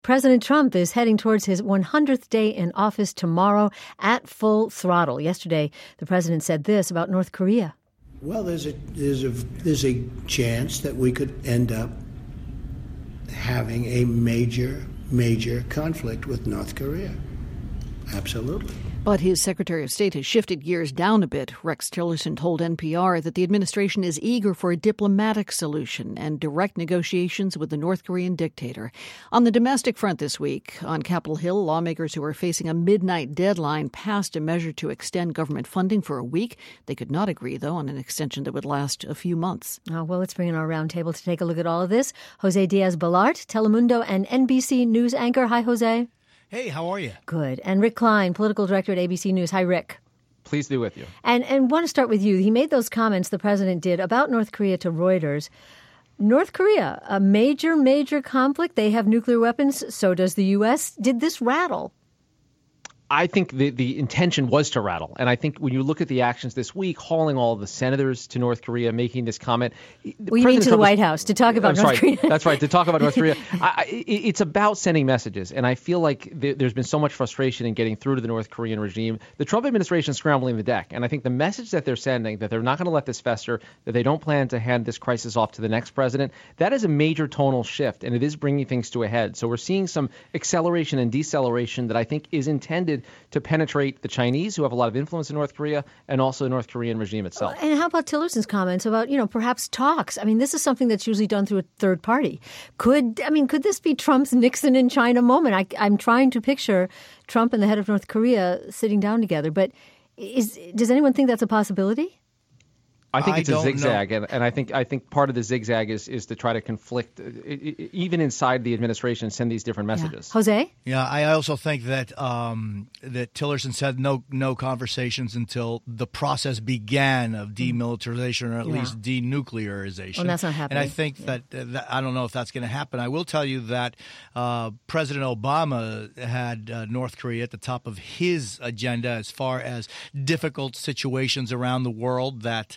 President Trump is heading towards his 100th day in office tomorrow at full throttle. Yesterday, the president said this about North Korea. Well, there's a chance that we could end up having a major conflict with North Korea. Absolutely. But his Secretary of State has shifted gears down a bit. Rex Tillerson told NPR that the administration is eager for a diplomatic solution and direct negotiations with the North Korean dictator. On the domestic front this week, on Capitol Hill, lawmakers who are facing a midnight deadline passed a measure to extend government funding for a week. They could not agree, though, on an extension that would last a few months. Oh, well, let's bring in our roundtable to take a look at all of this. Jose Diaz-Balart, Telemundo and NBC News anchor. Hi, Jose. Hey, how are you? Good. And Rick Klein, political director at ABC News. Hi, Rick. Pleased to be with you. And want to start with you. He made those comments, the president did, about North Korea to Reuters. North Korea, a major conflict. They have nuclear weapons. So does the U.S. Did this rattle? I think the intention was to rattle. And I think when you look at the actions this week, hauling all of the senators to North Korea, making this comment. Well, you mean to the White House to talk about North Korea. That's right, to talk about North Korea. It's about sending messages. And I feel like there's been so much frustration in getting through to the North Korean regime. The Trump administration is scrambling the deck. And I think the message that they're sending, that they're not going to let this fester, that they don't plan to hand this crisis off to the next president, that is a major tonal shift. And it is bringing things to a head. So we're seeing some acceleration and deceleration that I think is intended to penetrate the Chinese, who have a lot of influence in North Korea, and also the North Korean regime itself. And how about Tillerson's comments about, perhaps talks? I mean, this is something that's usually done through a third party. Could this be Trump's Nixon in China moment? I'm trying to picture Trump and the head of North Korea sitting down together. But does anyone think that's a possibility? I think it's a zigzag, and I think part of the zigzag is to try to conflict, even inside the administration, send these different messages. Yeah. Jose? Yeah, I also think that that Tillerson said no conversations until the process began of demilitarization or at least denuclearization. Well, that's not happening. And I think that I don't know if that's going to happen. I will tell you that President Obama had North Korea at the top of his agenda as far as difficult situations around the world that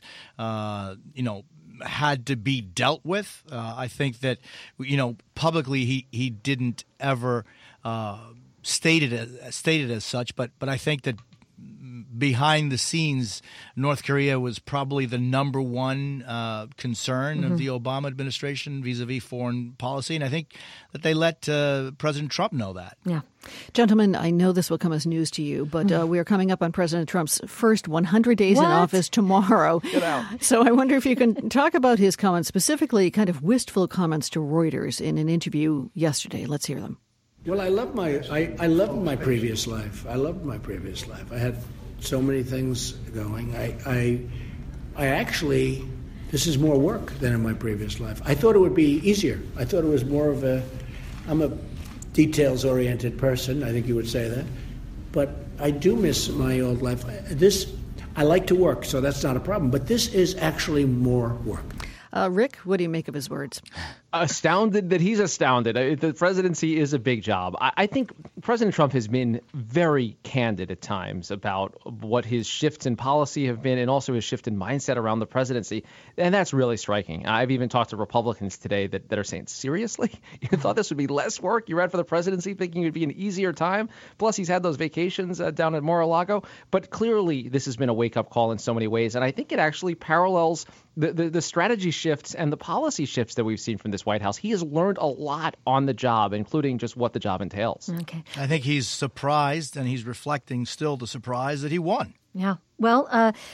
had to be dealt with. I think that, publicly he didn't ever state it as such, but I think that behind the scenes, North Korea was probably the number one concern of the Obama administration vis-a-vis foreign policy. And I think that they let President Trump know that. Yeah. Gentlemen, I know this will come as news to you, but we are coming up on President Trump's first 100 days in office tomorrow. Get out. So I wonder if you can talk about his comments, specifically kind of wistful comments to Reuters in an interview yesterday. Let's hear them. Well, I loved my previous life. I had so many things going. I actually, this is more work than in my previous life. I thought it would be easier. I thought it was more of I'm a details-oriented person. I think you would say that. But I do miss my old life. I like to work, so that's not a problem. But this is actually more work. Rick, what do you make of his words? Astounded that he's astounded. The presidency is a big job. I think President Trump has been very candid at times about what his shifts in policy have been and also his shift in mindset around the presidency. And that's really striking. I've even talked to Republicans today that are saying, seriously? You thought this would be less work? You ran for the presidency thinking it would be an easier time? Plus, he's had those vacations down at Mar-a-Lago. But clearly, this has been a wake-up call in so many ways. And I think it actually parallels the strategy shifts and the policy shifts that we've seen from this White House. He has learned a lot on the job, including just what the job entails. Okay. I think he's surprised, and he's reflecting still the surprise that he won. Yeah. Well,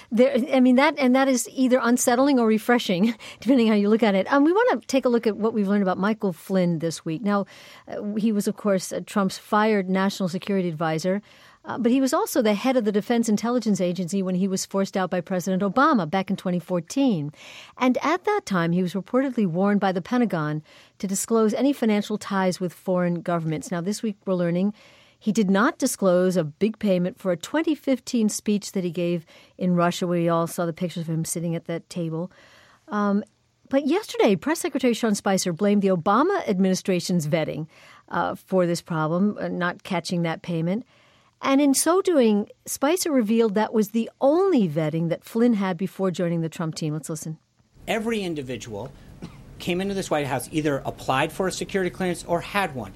that is either unsettling or refreshing, depending how you look at it. We want to take a look at what we've learned about Michael Flynn this week. Now, he was, of course, Trump's fired national security advisor. But he was also the head of the Defense Intelligence Agency when he was forced out by President Obama back in 2014. And at that time, he was reportedly warned by the Pentagon to disclose any financial ties with foreign governments. Now, this week we're learning he did not disclose a big payment for a 2015 speech that he gave in Russia, where we all saw the pictures of him sitting at that table. But yesterday, Press Secretary Sean Spicer blamed the Obama administration's vetting for this problem, not catching that payment. And in so doing, Spicer revealed that was the only vetting that Flynn had before joining the Trump team. Let's listen. Every individual came into this White House, either applied for a security clearance or had one.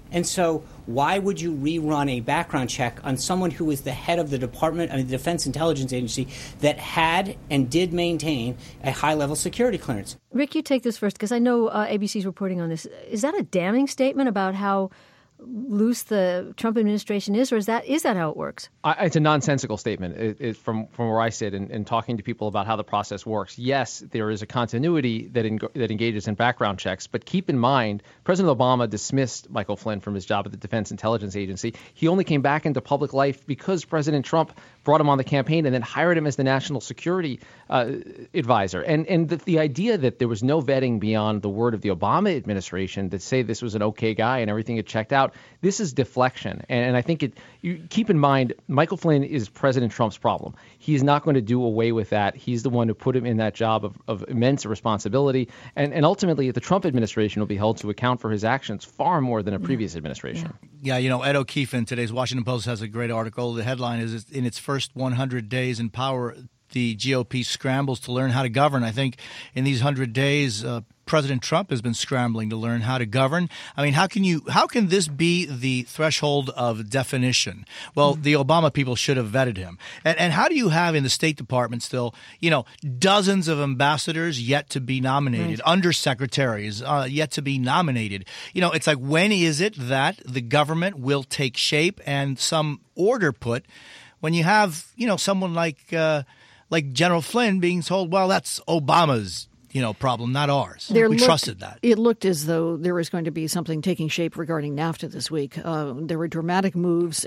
And so why would you rerun a background check on someone who is the head of the the Defense Intelligence Agency that had and did maintain a high-level security clearance? Rick, you take this first, because I know ABC's reporting on this. Is that a damning statement about how loose the Trump administration is, or is that how it works? It's a nonsensical statement from where I sit and talking to people about how the process works. Yes, there is a continuity that engages in background checks, but keep in mind, President Obama dismissed Michael Flynn from his job at the Defense Intelligence Agency. He only came back into public life because President Trump brought him on the campaign and then hired him as the national security advisor. And the idea that there was no vetting beyond the word of the Obama administration that say this was an okay guy and everything had checked out, this is deflection. And I think you keep in mind, Michael Flynn is President Trump's problem. He is not going to do away with that. He's the one who put him in that job of immense responsibility. And ultimately, the Trump administration will be held to account for his actions far more than a previous administration. Yeah, Ed O'Keefe in today's Washington Post has a great article. The headline is, in its first 100 days in power, the GOP scrambles to learn how to govern. I think in these 100 days, President Trump has been scrambling to learn how to govern. I mean, how can this be the threshold of definition? Well, the Obama people should have vetted him. And how do you have in the State Department still, dozens of ambassadors yet to be nominated, undersecretaries yet to be nominated? It's like, when is it that the government will take shape and some order put when you have, someone like General Flynn being told, well, that's Obama's problem, not ours. We trusted that. It looked as though there was going to be something taking shape regarding NAFTA this week. There were dramatic moves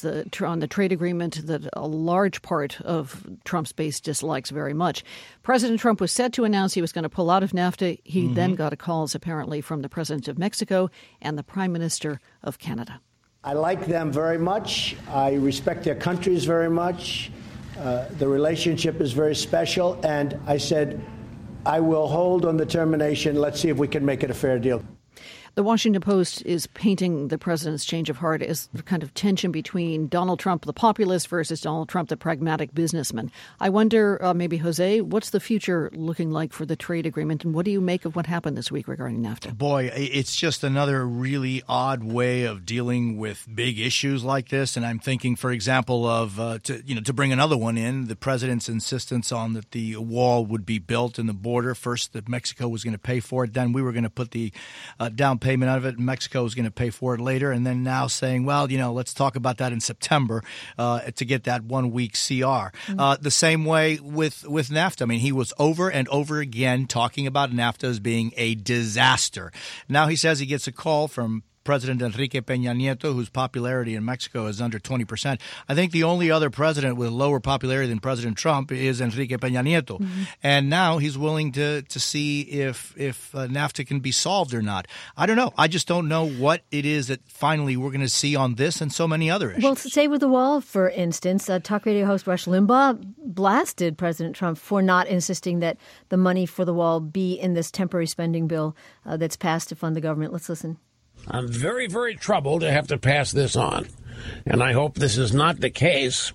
on the trade agreement that a large part of Trump's base dislikes very much. President Trump was set to announce he was going to pull out of NAFTA. He then got calls, apparently, from the President of Mexico and the Prime Minister of Canada. I like them very much. I respect their countries very much. The relationship is very special. And I said, I will hold on the termination. Let's see if we can make it a fair deal. The Washington Post is painting the president's change of heart as the kind of tension between Donald Trump, the populist, versus Donald Trump, the pragmatic businessman. I wonder, maybe, Jose, what's the future looking like for the trade agreement, and what do you make of what happened this week regarding NAFTA? Boy, it's just another really odd way of dealing with big issues like this. And I'm thinking, for example, of to bring another one in, the president's insistence on that the wall would be built in the border. First, that Mexico was going to pay for it. Then we were going to put the down payment out of it, and Mexico is going to pay for it later. And then now saying, well, let's talk about that in September to get that 1 week CR. The same way with NAFTA. I mean, he was over and over again talking about NAFTA as being a disaster. Now he says he gets a call from President Enrique Peña Nieto, whose popularity in Mexico is under 20%. I think the only other president with lower popularity than President Trump is Enrique Peña Nieto. And now he's willing to see if NAFTA can be solved or not. I don't know. I just don't know what it is that finally we're going to see on this and so many other issues. Well, say with the wall, for instance, talk radio host Rush Limbaugh blasted President Trump for not insisting that the money for the wall be in this temporary spending bill that's passed to fund the government. Let's listen. I'm very, very troubled to have to pass this on, and I hope this is not the case,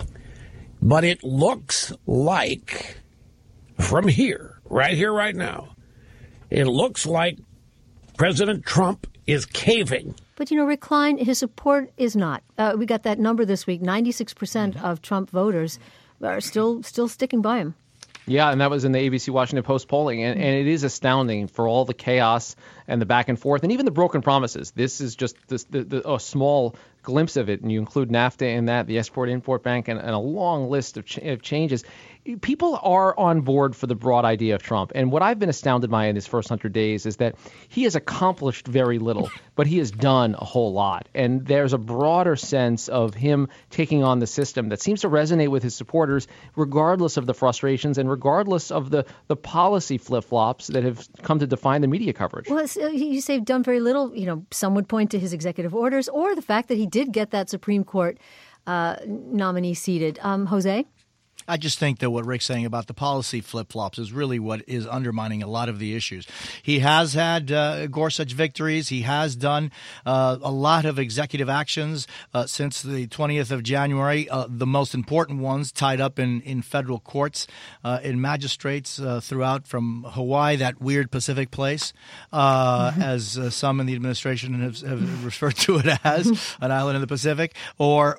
but it looks like, from here, right now, it looks like President Trump is caving. But, Rick Klein, his support is not. We got that number this week. 96% of Trump voters are still sticking by him. Yeah, and that was in the ABC Washington Post polling. And it is astounding for all the chaos and the back and forth and even the broken promises. This is just a small glimpse of it. And you include NAFTA in that, the Export-Import Bank, and a long list of changes. People are on board for the broad idea of Trump. And what I've been astounded by in his first 100 days is that he has accomplished very little, but he has done a whole lot. And there's a broader sense of him taking on the system that seems to resonate with his supporters, regardless of the frustrations and regardless of the policy flip-flops that have come to define the media coverage. Well, you say done very little. Some would point to his executive orders or the fact that he did get that Supreme Court nominee seated. Jose? I just think that what Rick's saying about the policy flip-flops is really what is undermining a lot of the issues. He has had Gorsuch victories. He has done a lot of executive actions since the 20th of January, the most important ones tied up in federal courts, in magistrates throughout from Hawaii, that weird Pacific place, as some in the administration have referred to it as, an island in the Pacific, or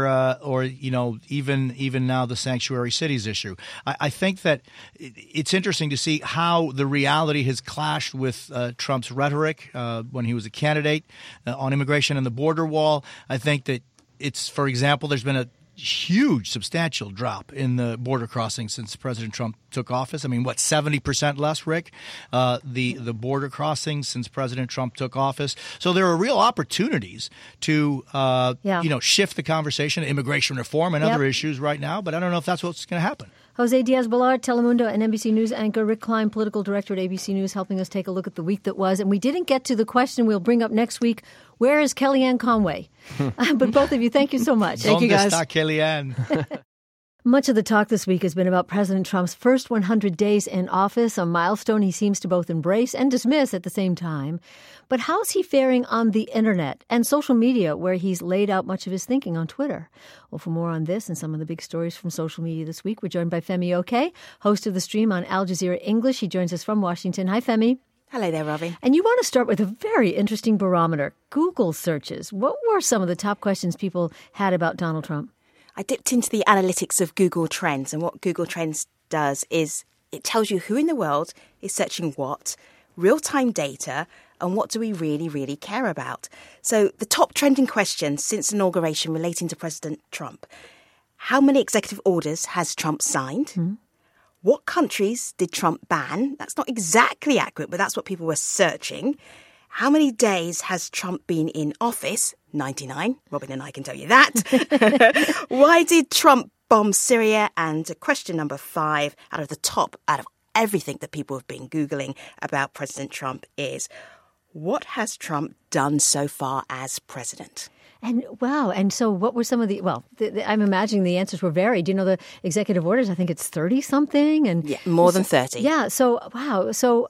even now the sanctuary cities issue. I think that it's interesting to see how the reality has clashed with Trump's rhetoric when he was a candidate on immigration and the border wall. I think that for example, there's been a huge, substantial drop in the border crossings since President Trump took office. I mean, 70% less, Rick? The border crossings since President Trump took office. So there are real opportunities to, shift the conversation, immigration reform and other issues right now. But I don't know if that's what's going to happen. Jose Diaz-Balart, Telemundo and NBC News anchor, Rick Klein, political director at ABC News, helping us take a look at the week that was. And we didn't get to the question we'll bring up next week. Where is Kellyanne Conway? But both of you, thank you so much. Thank you, guys. ¿Dónde está Kellyanne? Much of the talk this week has been about President Trump's first 100 days in office, a milestone he seems to both embrace and dismiss at the same time. But how's he faring on the internet and social media, where he's laid out much of his thinking on Twitter? Well, for more on this and some of the big stories from social media this week, we're joined by Femi Oke, host of the stream on Al Jazeera English. He joins us from Washington. Hi, Femi. Hello there, Robbie. And you want to start with a very interesting barometer, Google searches. What were some of the top questions people had about Donald Trump? I dipped into the analytics of Google Trends, and what Google Trends does is it tells you who in the world is searching what, real-time data, and what do we really, really care about. So the top trending questions since inauguration relating to President Trump. How many executive orders has Trump signed? Mm-hmm. What countries did Trump ban? That's not exactly accurate, but that's what people were searching. How many days has Trump been in office? 99. Robin and I can tell you that. Why did Trump bomb Syria? And question number 5, out of everything that people have been Googling about President Trump is, what has Trump done so far as president? And wow. And so what were some of I'm imagining the answers were varied. You know, the executive orders, I think it's 30 something. And yeah, more than 30. Yeah. So, wow. So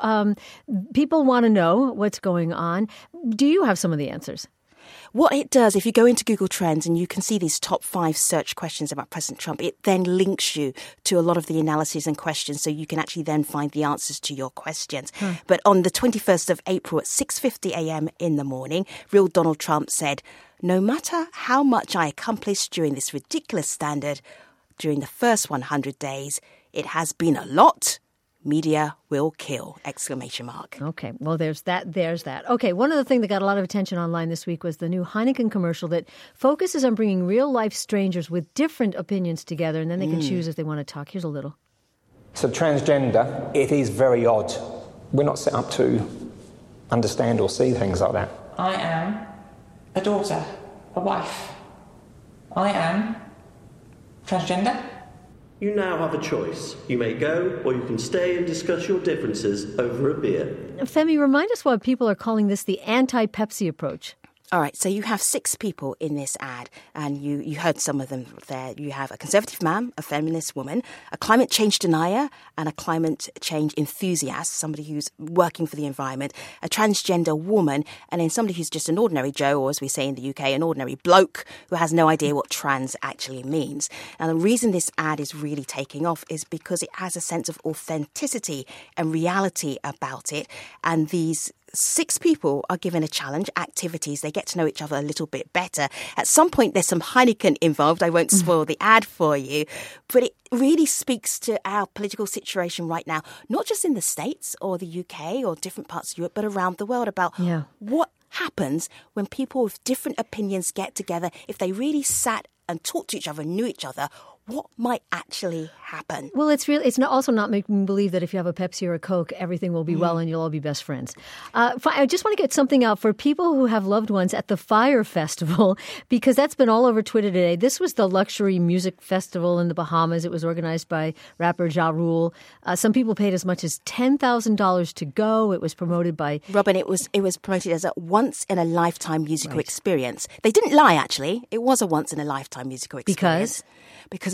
people want to know what's going on. Do you have some of the answers? What it does, if you go into Google Trends and you can see these top 5 search questions about President Trump, it then links you to a lot of the analyses and questions, so you can actually then find the answers to your questions. But on the 21st of April at 6:50 a.m. in the morning, real Donald Trump said, "No matter how much I accomplished during this ridiculous standard, during the first 100 days, it has been a lot. Media will kill!" ! Okay, well, there's that. Okay, one of the things that got a lot of attention online this week was the new Heineken commercial that focuses on bringing real-life strangers with different opinions together, and then they can choose if they want to talk. Here's a little. So transgender, it is very odd. We're not set up to understand or see things like that. I am a daughter, a wife. I am transgender. You now have a choice. You may go, or you can stay and discuss your differences over a beer. Femi, remind us why people are calling this the anti-Pepsi approach. All right, so you have 6 people in this ad, and you heard some of them there. You have a conservative man, a feminist woman, a climate change denier, and a climate change enthusiast, somebody who's working for the environment, a transgender woman, and then somebody who's just an ordinary Joe, or as we say in the UK, an ordinary bloke who has no idea what trans actually means. Now, the reason this ad is really taking off is because it has a sense of authenticity and reality about it, and these 6 people are given a challenge, activities. They get to know each other a little bit better. At some point, there's some Heineken involved. I won't spoil the ad for you. But it really speaks to our political situation right now, not just in the States or the UK or different parts of Europe, but around the world, about what happens when people with different opinions get together. If they really sat and talked to each other, knew each other, what might actually happen? Well, it's also not making believe that if you have a Pepsi or a Coke, everything will be well and you'll all be best friends. I just want to get something out for people who have loved ones at the Fyre Festival, because that's been all over Twitter today. This was the luxury music festival in the Bahamas. It was organized by rapper Ja Rule. Some people paid as much as $10,000 to go. It was promoted by... Robin, it was promoted as a once-in-a-lifetime musical experience. They didn't lie, actually. It was a once-in-a-lifetime musical experience. Because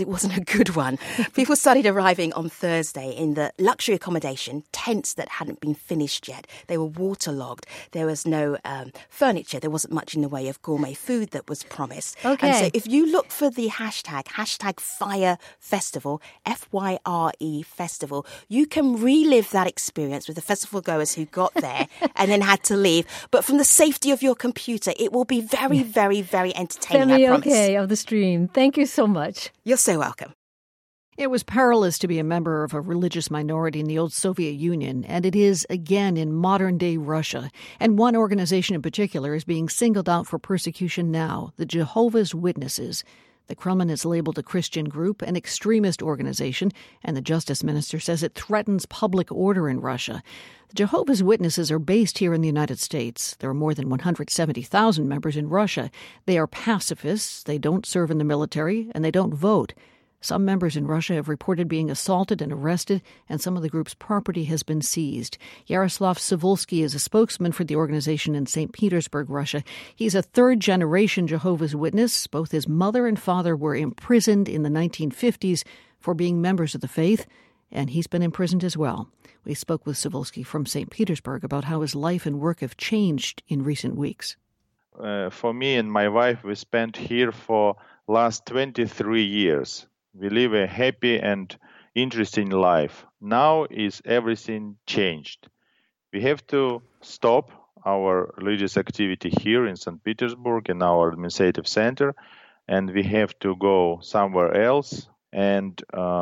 it wasn't a good one. People started arriving on Thursday in the luxury accommodation, tents that hadn't been finished yet. They were waterlogged. There was no furniture. There wasn't much in the way of gourmet food that was promised. Okay. And so if you look for the hashtag Fire Festival, FYRE Festival, you can relive that experience with the festival goers who got there and then had to leave. But from the safety of your computer, it will be very, very, very entertaining, I promise. Okay, of the stream. Thank you so much. You're so welcome. It was perilous to be a member of a religious minority in the old Soviet Union, and it is again in modern-day Russia. And one organization in particular is being singled out for persecution now, the Jehovah's Witnesses. The Kremlin has labeled a Christian group an extremist organization, and the Justice Minister says it threatens public order in Russia. The Jehovah's Witnesses are based here in the United States. There are more than 170,000 members in Russia. They are pacifists, they don't serve in the military, and they don't vote. Some members in Russia have reported being assaulted and arrested, and some of the group's property has been seized. Yaroslav Sivolsky is a spokesman for the organization in St. Petersburg, Russia. He's a third-generation Jehovah's Witness. Both his mother and father were imprisoned in the 1950s for being members of the faith, and he's been imprisoned as well. We spoke with Sivolsky from St. Petersburg about how his life and work have changed in recent weeks. For me and my wife, we spent here for last 23 years. We live a happy and interesting life. Now is everything changed. We have to stop our religious activity here in St. Petersburg in our administrative center, and we have to go somewhere else. And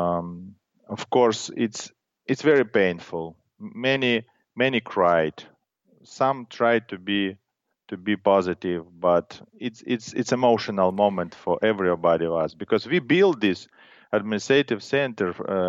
of course, it's very painful. Many cried. Some tried to be positive, but it's emotional moment for everybody of us because we build this administrative center.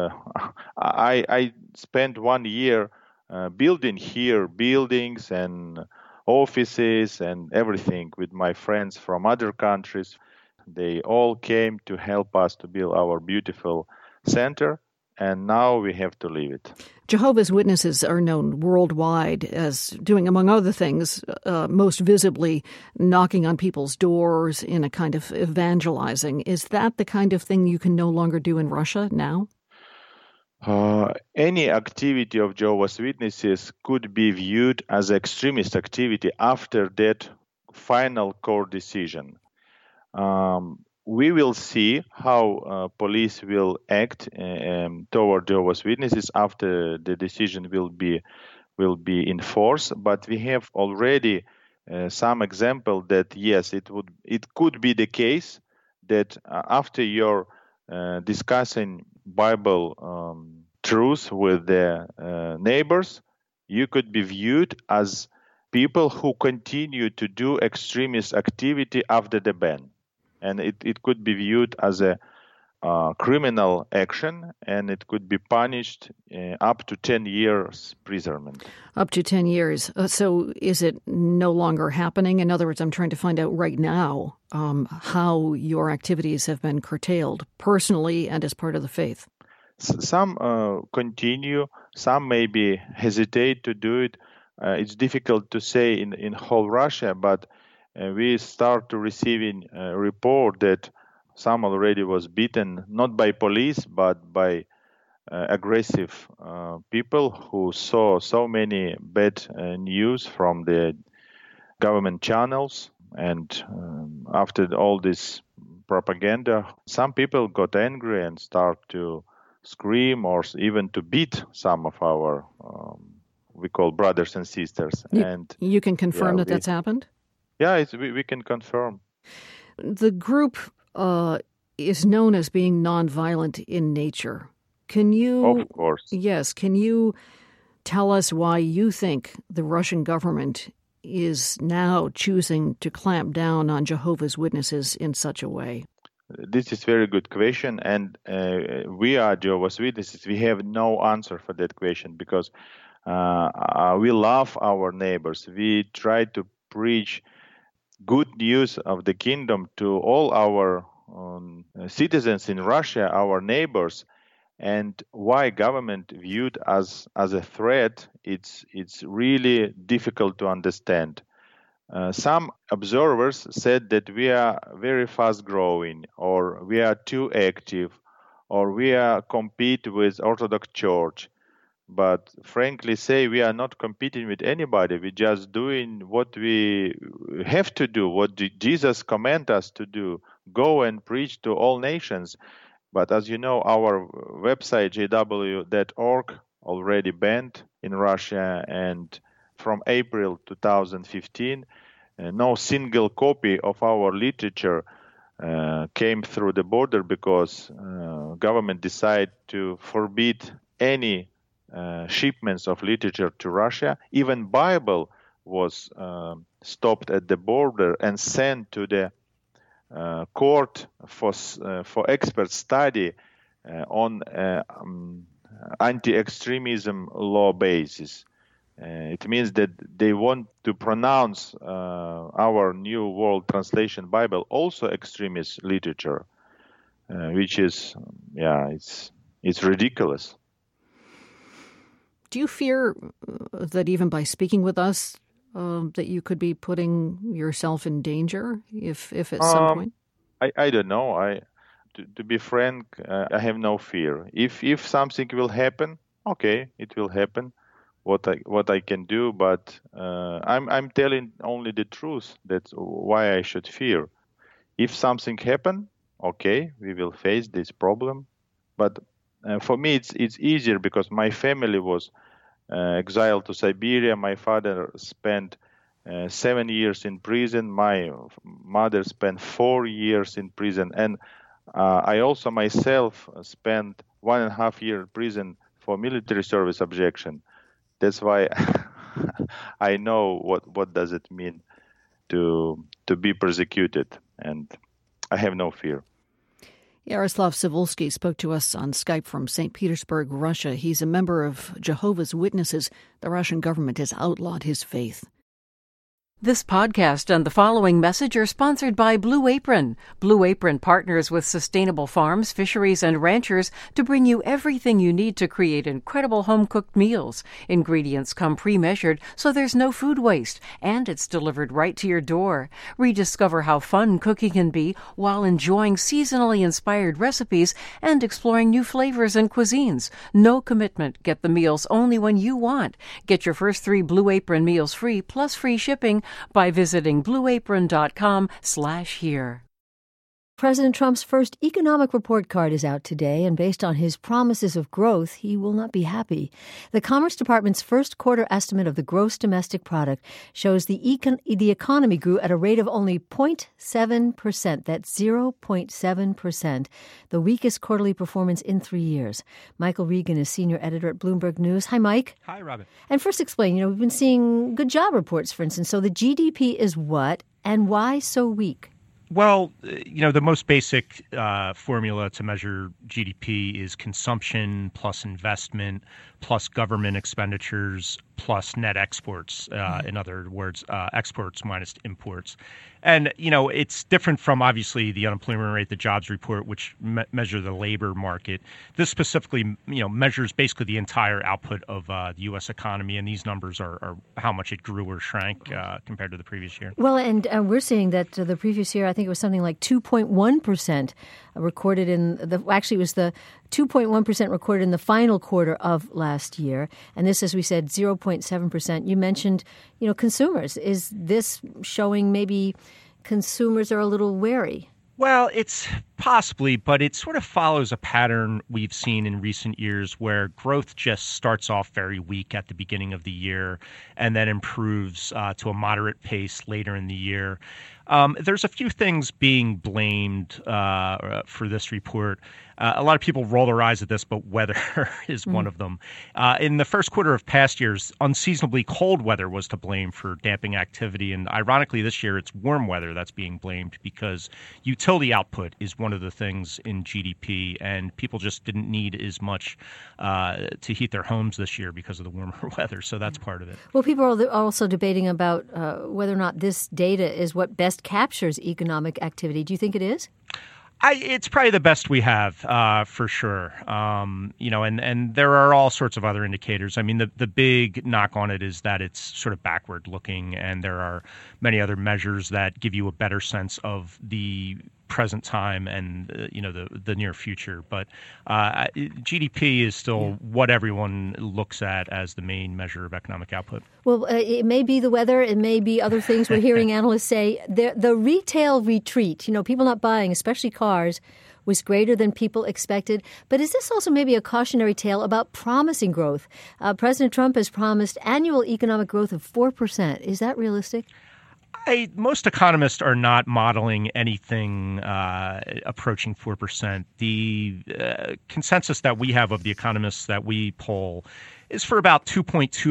I spent 1 year building here buildings and offices and everything with my friends from other countries. They all came to help us to build our beautiful center, and now we have to leave it. Jehovah's Witnesses are known worldwide as doing, among other things, most visibly knocking on people's doors in a kind of evangelizing. Is that the kind of thing you can no longer do in Russia now? Any activity of Jehovah's Witnesses could be viewed as extremist activity after that final court decision. We will see how police will act toward Jehovah's Witnesses after the decision will be enforced. But we have already some example that yes, it could be the case that after you're discussing Bible truth with the neighbors, you could be viewed as people who continue to do extremist activity after the ban. And it could be viewed as a criminal action, and it could be punished up to 10 years imprisonment. Up to 10 years. So is it no longer happening? In other words, I'm trying to find out right now how your activities have been curtailed personally and as part of the faith. Some continue, some maybe hesitate to do it. It's difficult to say in whole Russia, but we start to receiving a report that some already was beaten, not by police, but by aggressive people who saw so many bad news from the government channels. And after all this propaganda, some people got angry and start to scream or even to beat some of our, we call brothers and sisters. You can confirm that's happened? Yeah, we can confirm. The group is known as being nonviolent in nature. Can you? Of course. Yes. Can you tell us why you think the Russian government is now choosing to clamp down on Jehovah's Witnesses in such a way? This is a very good question, and we are Jehovah's Witnesses. We have no answer for that question because we love our neighbors. We try to preach good news of the kingdom to all our citizens in Russia, our neighbors. And why government viewed as a threat, it's really difficult to understand. Some observers said that we are very fast growing, or we are too active, or we are compete with Orthodox Church. But frankly say, we are not competing with anybody. We're just doing what we have to do, what Jesus commanded us to do, go and preach to all nations. But as you know, our website, jw.org, already banned in Russia, and from April 2015, no single copy of our literature came through the border because government decided to forbid any shipments of literature to Russia. Even Bible was stopped at the border and sent to the court for expert study on anti-extremism law basis. It means that they want to pronounce our New World Translation Bible also extremist literature, which is, it's ridiculous. Do you fear that even by speaking with us, that you could be putting yourself in danger if at some point? I don't know. To be frank, I have no fear. If something will happen, okay, it will happen. What I can do, but I'm telling only the truth. That's why I should fear. If something happen, okay, we will face this problem. But for me, it's easier because my family was exiled to Siberia. My father spent 7 years in prison. My mother spent 4 years in prison, and I also myself spent 1.5 years in prison for military service objection. That's why I know what does it mean to be persecuted, and I have no fear. Yaroslav Cybulski spoke to us on Skype from St. Petersburg, Russia. He's a member of Jehovah's Witnesses. The Russian government has outlawed his faith. This podcast and the following message are sponsored by Blue Apron. Blue Apron partners with sustainable farms, fisheries, and ranchers to bring you everything you need to create incredible home-cooked meals. Ingredients come pre-measured, so there's no food waste, and it's delivered right to your door. Rediscover how fun cooking can be while enjoying seasonally inspired recipes and exploring new flavors and cuisines. No commitment. Get the meals only when you want. Get your first 3 Blue Apron meals free, plus free shipping, by visiting blueapron.com/here. President Trump's first economic report card is out today, and based on his promises of growth, he will not be happy. The Commerce Department's first quarter estimate of the gross domestic product shows the economy grew at a rate of only 0.7%. That's 0.7%, the weakest quarterly performance in 3 years. Michael Regan is senior editor at Bloomberg News. Hi, Mike. Hi, Robin. And first explain, we've been seeing good job reports, for instance. So the GDP is what and why so weak? Well, the most basic formula to measure GDP is consumption plus investment plus government expenditures plus net exports. In other words, exports minus imports. And, it's different from, obviously, the unemployment rate, the jobs report, which measure the labor market. This specifically, measures basically the entire output of the U.S. economy. And these numbers are how much it grew or shrank compared to the previous year. Well, and we're seeing that the previous year, I think it was something like 2.1% recorded it was the 2.1% recorded in the final quarter of last year. And this, as we said, 0.7%. You mentioned, consumers. Is this showing maybe consumers are a little wary? Well, it's possibly, but it sort of follows a pattern we've seen in recent years where growth just starts off very weak at the beginning of the year and then improves to a moderate pace later in the year. There's a few things being blamed for this report. A lot of people roll their eyes at this, but weather is one of them. In the first quarter of past years, unseasonably cold weather was to blame for damping activity. And ironically, this year, it's warm weather that's being blamed because utility output is one of the things in GDP. And people just didn't need as much to heat their homes this year because of the warmer weather. So that's part of it. Well, people are also debating about whether or not this data is what best captures economic activity. Do you think it is? It's probably the best we have, for sure. And there are all sorts of other indicators. I mean, the big knock on it is that it's sort of backward looking, and there are many other measures that give you a better sense of the present time and the near future. But GDP is still what everyone looks at as the main measure of economic output. Well, it may be the weather. It may be other things. We're hearing analysts say the retail retreat, people not buying, especially cars, was greater than people expected. But is this also maybe a cautionary tale about promising growth? President Trump has promised annual economic growth of 4%. Is that realistic? Most economists are not modeling anything approaching 4%. The consensus that we have of the economists that we poll is for about 2.2% to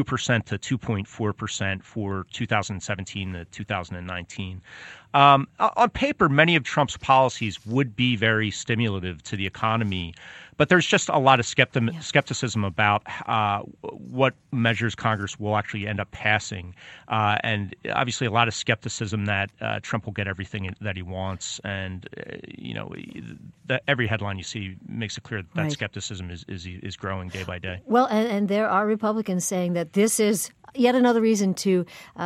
2.4% for 2017 to 2019. On paper, many of Trump's policies would be very stimulative to the economy, but there's just a lot of skepticism about what measures Congress will actually end up passing. And obviously a lot of skepticism that Trump will get everything that he wants. And, every headline you see makes it clear that skepticism is growing day by day. Well, and there are Republicans saying that this is yet another reason to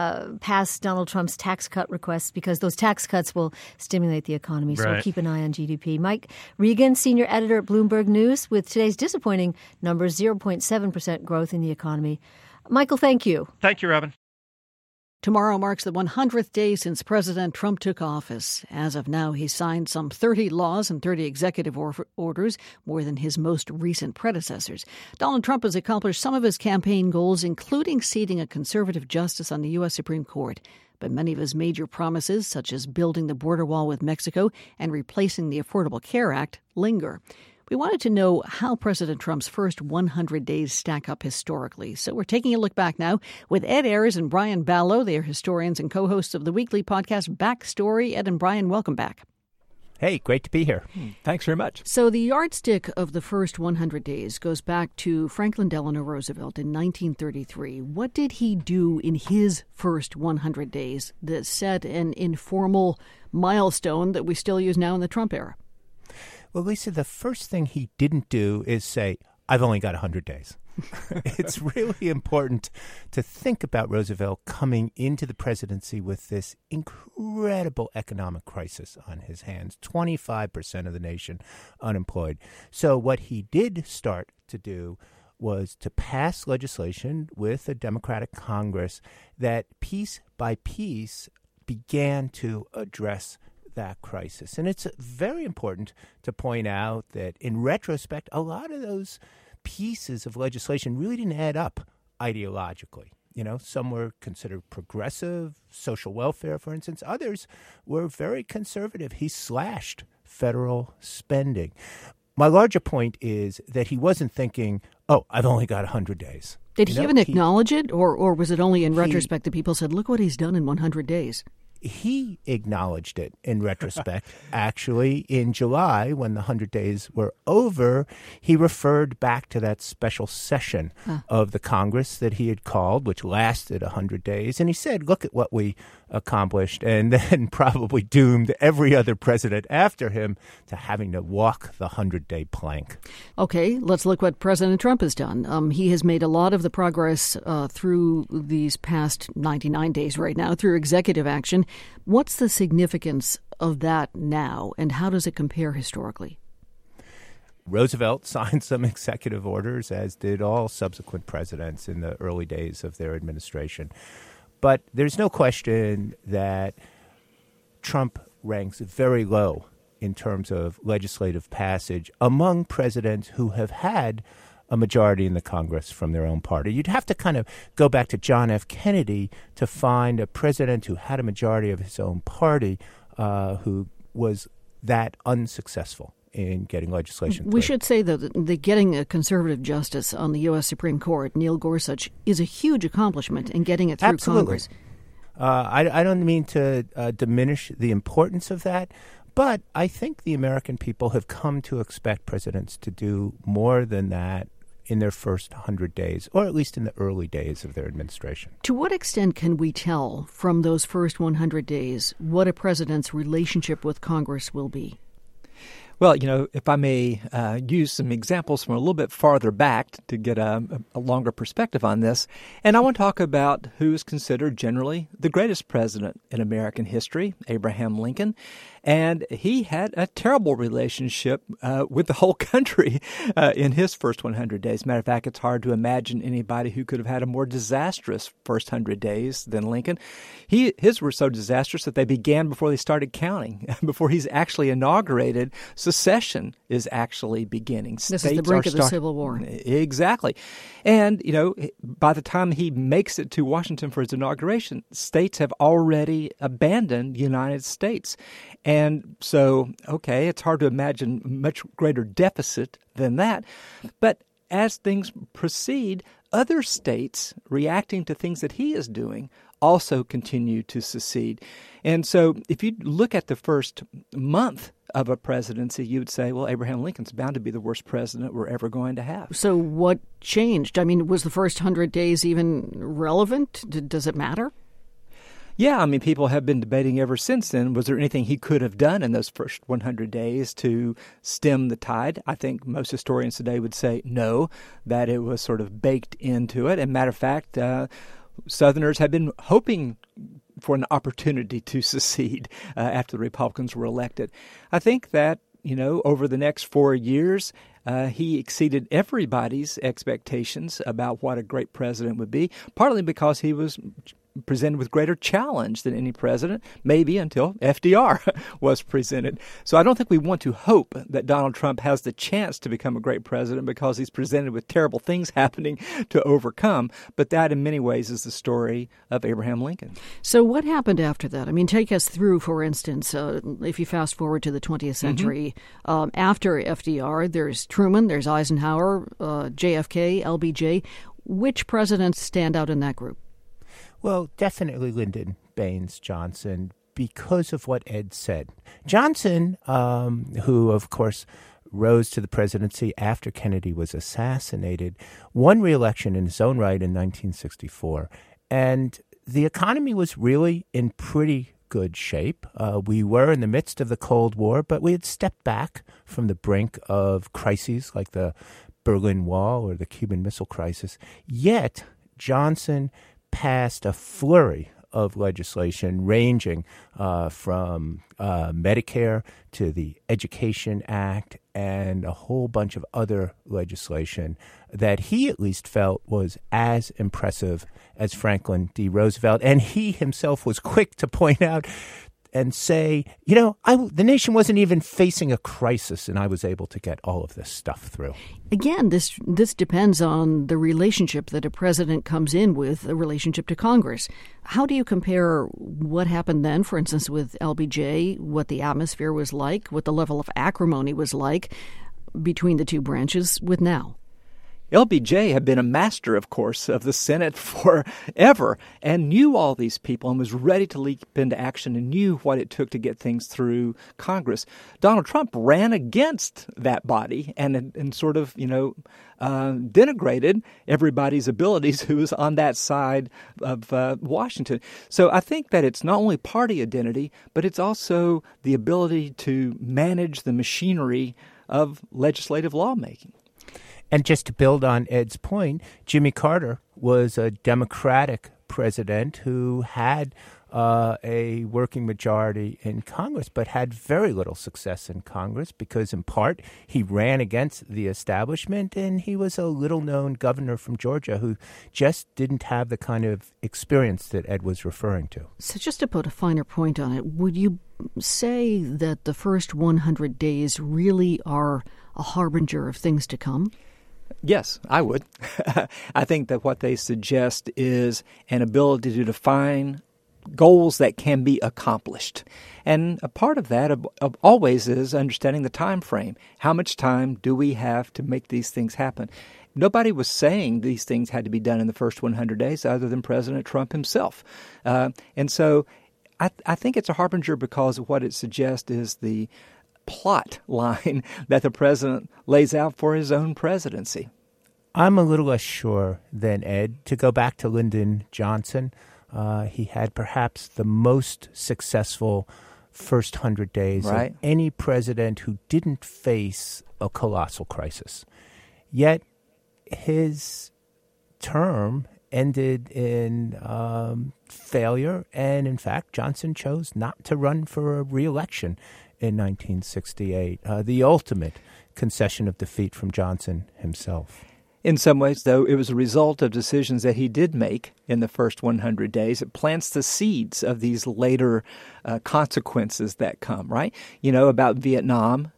pass Donald Trump's tax cut requests, because those tax cuts will stimulate the economy. So keep an eye on GDP. Mike Regan, senior editor at Bloomberg News, with today's disappointing numbers, 0.7% growth in the economy. Michael, thank you. Thank you, Robin. Tomorrow marks the 100th day since President Trump took office. As of now, he's signed some 30 laws and 30 executive orders, more than his most recent predecessors. Donald Trump has accomplished some of his campaign goals, including seating a conservative justice on the U.S. Supreme Court. But many of his major promises, such as building the border wall with Mexico and replacing the Affordable Care Act, linger. We wanted to know how President Trump's first 100 days stack up historically. So we're taking a look back now with Ed Ayers and Brian Ballo. They are historians and co-hosts of the weekly podcast Backstory. Ed and Brian, welcome back. Hey, great to be here. Thanks very much. So the yardstick of the first 100 days goes back to Franklin Delano Roosevelt in 1933. What did he do in his first 100 days that set an informal milestone that we still use now in the Trump era? Well, Lisa, the first thing he didn't do is say, I've only got 100 days. It's really important to think about Roosevelt coming into the presidency with this incredible economic crisis on his hands, 25% of the nation unemployed. So what he did start to do was to pass legislation with a Democratic Congress that piece by piece began to address that crisis. And it's very important to point out that in retrospect, a lot of those pieces of legislation really didn't add up ideologically. Some were considered progressive, social welfare, for instance. Others were very conservative. He slashed federal spending. My larger point is that he wasn't thinking, I've only got 100 days. Did he even acknowledge it? Or was it only in retrospect that people said, look what he's done in 100 days? He acknowledged it in retrospect. Actually, in July, when the 100 days were over, he referred back to that special session of the Congress that he had called, which lasted 100 days. And he said, look at what we accomplished, and then probably doomed every other president after him to having to walk the 100-day plank. Okay, let's look what President Trump has done. He has made a lot of the progress through these past 99 days right now through executive action. What's the significance of that now, and how does it compare historically? Roosevelt signed some executive orders, as did all subsequent presidents in the early days of their administration. But there's no question that Trump ranks very low in terms of legislative passage among presidents who have had a majority in the Congress from their own party. You'd have to kind of go back to John F. Kennedy to find a president who had a majority of his own party who was that unsuccessful in getting legislation through. We should say, though, that getting a conservative justice on the U.S. Supreme Court, Neil Gorsuch, is a huge accomplishment in getting it through Congress. I don't mean to diminish the importance of that, but I think the American people have come to expect presidents to do more than that in their first 100 days, or at least in the early days of their administration. To what extent can we tell from those first 100 days what a president's relationship with Congress will be? Well, if I may use some examples from a little bit farther back to get a longer perspective on this, and I want to talk about who is considered generally the greatest president in American history, Abraham Lincoln. And he had a terrible relationship with the whole country in his first 100 days. Matter of fact, it's hard to imagine anybody who could have had a more disastrous first 100 days than Lincoln. His were so disastrous that they began before they started counting. Before he's actually inaugurated, secession is actually beginning. This is the brink of the Civil War. Exactly. And, by the time he makes it to Washington for his inauguration, states have already abandoned the United States. And so, okay, it's hard to imagine much greater deficit than that. But as things proceed, other states reacting to things that he is doing also continue to secede. And so if you look at the first month of a presidency, you would say, well, Abraham Lincoln's bound to be the worst president we're ever going to have. So what changed? I mean, was the first 100 days even relevant? Does it matter? Yeah, people have been debating ever since then. Was there anything he could have done in those first 100 days to stem the tide? I think most historians today would say no, that it was sort of baked into it. And matter of fact, Southerners have been hoping for an opportunity to secede after the Republicans were elected. I think that, over the next 4 years, he exceeded everybody's expectations about what a great president would be, partly because he was presented with greater challenge than any president, maybe until FDR was presented. So I don't think we want to hope that Donald Trump has the chance to become a great president because he's presented with terrible things happening to overcome. But that, in many ways, is the story of Abraham Lincoln. So what happened after that? Take us through, for instance, if you fast forward to the 20th century, after FDR, there's Truman, there's Eisenhower, JFK, LBJ. Which presidents stand out in that group? Well, definitely Lyndon Baines Johnson, because of what Ed said. Johnson, who, of course, rose to the presidency after Kennedy was assassinated, won re-election in his own right in 1964. And the economy was really in pretty good shape. We were in the midst of the Cold War, but we had stepped back from the brink of crises like the Berlin Wall or the Cuban Missile Crisis. Yet, Johnson passed a flurry of legislation ranging from Medicare to the Education Act and a whole bunch of other legislation that he at least felt was as impressive as Franklin D. Roosevelt. And he himself was quick to point out and say, the nation wasn't even facing a crisis, and I was able to get all of this stuff through. Again, this depends on the relationship that a president comes in with, a relationship to Congress. How do you compare what happened then, for instance, with LBJ, what the atmosphere was like, what the level of acrimony was like between the two branches with now? LBJ had been a master, of course, of the Senate forever and knew all these people and was ready to leap into action and knew what it took to get things through Congress. Donald Trump ran against that body and sort of, denigrated everybody's abilities who was on that side of Washington. So I think that it's not only party identity, but it's also the ability to manage the machinery of legislative lawmaking. And just to build on Ed's point, Jimmy Carter was a Democratic president who had a working majority in Congress, but had very little success in Congress because, in part, he ran against the establishment, and he was a little-known governor from Georgia who just didn't have the kind of experience that Ed was referring to. So just to put a finer point on it, would you say that the first 100 days really are a harbinger of things to come? Yes, I would. I think that what they suggest is an ability to define goals that can be accomplished. And a part of that always is understanding the time frame. How much time do we have to make these things happen? Nobody was saying these things had to be done in the first 100 days other than President Trump himself. And so I think it's a harbinger because of what it suggests is the plot line that the president lays out for his own presidency. I'm a little less sure than Ed. To go back to Lyndon Johnson, he had perhaps the most successful first 100 days right. of any president who didn't face a colossal crisis. Yet his term ended in failure, and in fact, Johnson chose not to run for a re-election in 1968, the ultimate concession of defeat from Johnson himself. In some ways, though, it was a result of decisions that he did make in the first 100 days. It plants the seeds of these later consequences that come, right? You know, about Vietnam,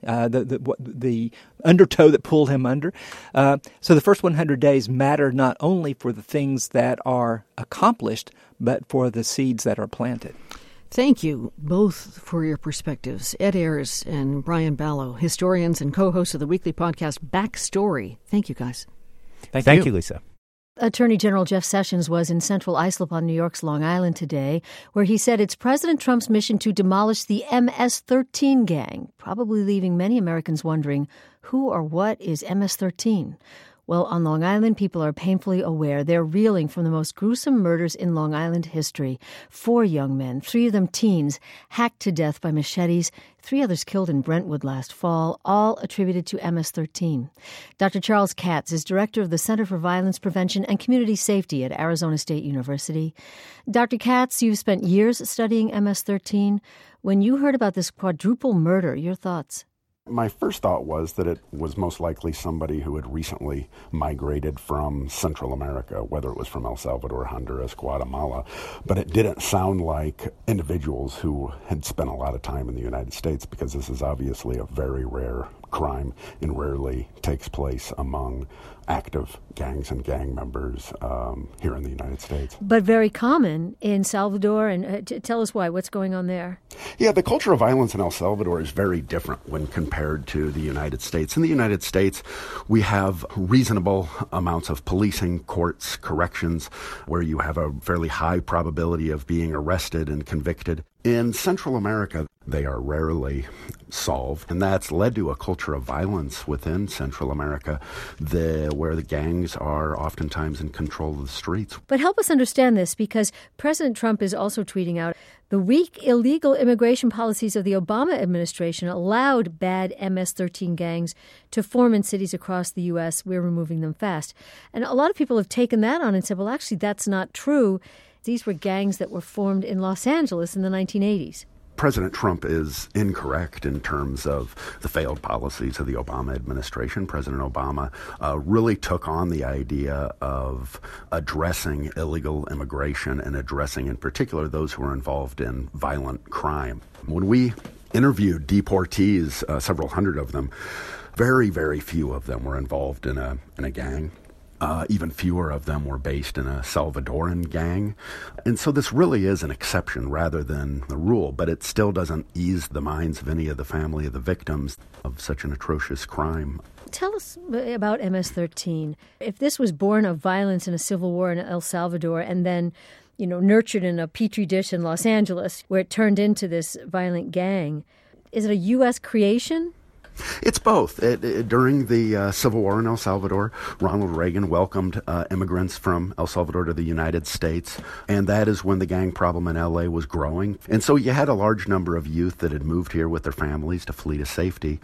the undertow that pulled him under. So the first 100 days matter not only for the things that are accomplished, but for the seeds that are planted. Thank you both for your perspectives. Ed Ayers and Brian Balogh, historians and co-hosts of the weekly podcast Backstory. Thank you, guys. Thank you, Lisa. Attorney General Jeff Sessions was in Central Islip on New York's Long Island today, where he said it's President Trump's mission to demolish the MS-13 gang, probably leaving many Americans wondering who or what is MS-13. Well, on Long Island, people are painfully aware they're reeling from the most gruesome murders in Long Island history. 4 young men, 3 of them teens, hacked to death by machetes, 3 others killed in Brentwood last fall, all attributed to MS-13. Dr. Charles Katz is director of the Center for Violence Prevention and Community Safety at Arizona State University. Dr. Katz, you've spent years studying MS-13. When you heard about this quadruple murder, your thoughts? My first thought was that it was most likely somebody who had recently migrated from Central America, whether it was from El Salvador, Honduras, Guatemala, but it didn't sound like individuals who had spent a lot of time in the United States, because this is obviously a very rare crime and rarely takes place among active gangs and gang members here in the United States. But very common in Salvador, and tell us why. What's going on there? Yeah, the culture of violence in El Salvador is very different when compared to the United States. In the United States, we have reasonable amounts of policing, courts, corrections, where you have a fairly high probability of being arrested and convicted. In Central America, they are rarely solved, and that's led to a culture of violence within Central America where the gangs are oftentimes in control of the streets. But help us understand this, because President Trump is also tweeting out the weak illegal immigration policies of the Obama administration allowed bad MS-13 gangs to form in cities across the U.S. We're removing them fast. And a lot of people have taken that on and said, well, actually, that's not true. These were gangs that were formed in Los Angeles in the 1980s. President Trump is incorrect in terms of the failed policies of the Obama administration. President Obama really took on the idea of addressing illegal immigration and addressing in particular those who are involved in violent crime. When we interviewed deportees, several hundred of them, very, very few of them were involved in a gang. Even fewer of them were based in a Salvadoran gang. And so this really is an exception rather than the rule, but it still doesn't ease the minds of any of the family of the victims of such an atrocious crime. Tell us about MS-13. If this was born of violence in a civil war in El Salvador and then, nurtured in a petri dish in Los Angeles where it turned into this violent gang, is it a U.S. creation? It's both. During the Civil War in El Salvador, Ronald Reagan welcomed immigrants from El Salvador to the United States, and that is when the gang problem in L.A. was growing. And so you had a large number of youth that had moved here with their families to flee to safety.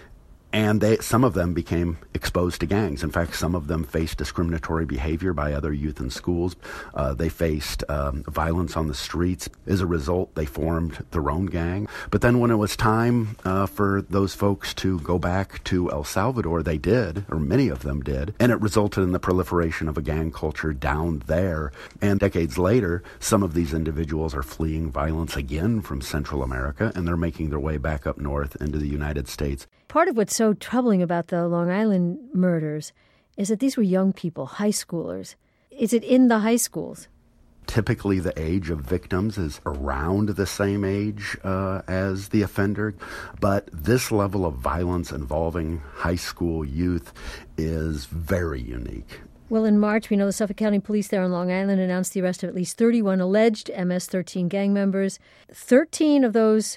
And some of them became exposed to gangs. In fact, some of them faced discriminatory behavior by other youth in schools. They faced violence on the streets. As a result, they formed their own gang. But then when it was time for those folks to go back to El Salvador, they did, or many of them did. And it resulted in the proliferation of a gang culture down there. And decades later, some of these individuals are fleeing violence again from Central America, and they're making their way back up north into the United States. Part of what's so troubling about the Long Island murders is that these were young people, high schoolers. Is it in the high schools? Typically, the age of victims is around the same age as the offender, but this level of violence involving high school youth is very unique. Well, in March, we know the Suffolk County Police there on Long Island announced the arrest of at least 31 alleged MS-13 gang members. 13 of those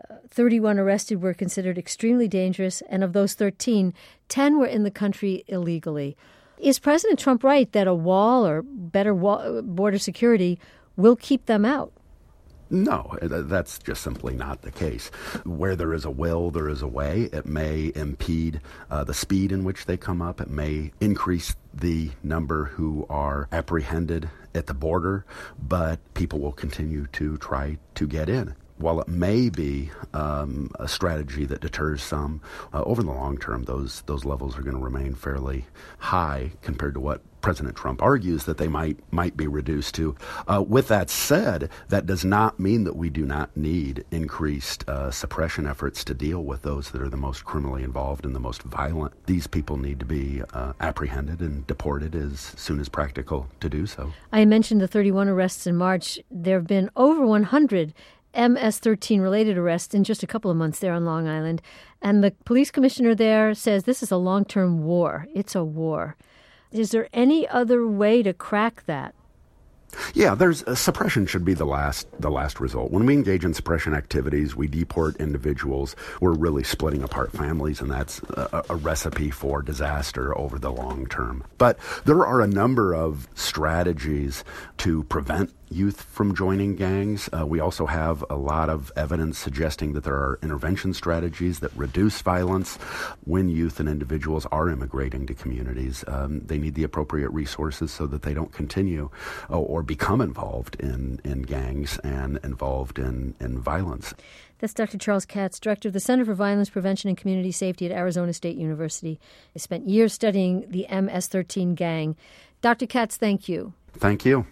31 arrested were considered extremely dangerous, and of those 13, 10 were in the country illegally. Is President Trump right that a wall or better border security will keep them out? No, that's just simply not the case. Where there is a will, there is a way. It may impede the speed in which they come up. It may increase the number who are apprehended at the border, but people will continue to try to get in. While it may be a strategy that deters some, over the long term, those levels are going to remain fairly high compared to what President Trump argues that they might be reduced to. With that said, that does not mean that we do not need increased suppression efforts to deal with those that are the most criminally involved and the most violent. These people need to be apprehended and deported as soon as practical to do so. I mentioned the 31 arrests in March. There have been over 100 MS-13 related arrests in just a couple of months there on Long Island. And the police commissioner there says this is a long-term war. It's a war. Is there any other way to crack that? Yeah, suppression should be the last result. When we engage in suppression activities, we deport individuals. We're really splitting apart families, and that's a recipe for disaster over the long term. But there are a number of strategies to prevent youth from joining gangs. We also have a lot of evidence suggesting that there are intervention strategies that reduce violence. When youth and individuals are immigrating to communities, they need the appropriate resources so that they don't continue or become involved in gangs and involved in violence. That's Dr. Charles Katz, director of the Center for Violence Prevention and Community Safety at Arizona State University. He spent years studying the MS-13 gang. Dr. Katz, thank you. Thank you.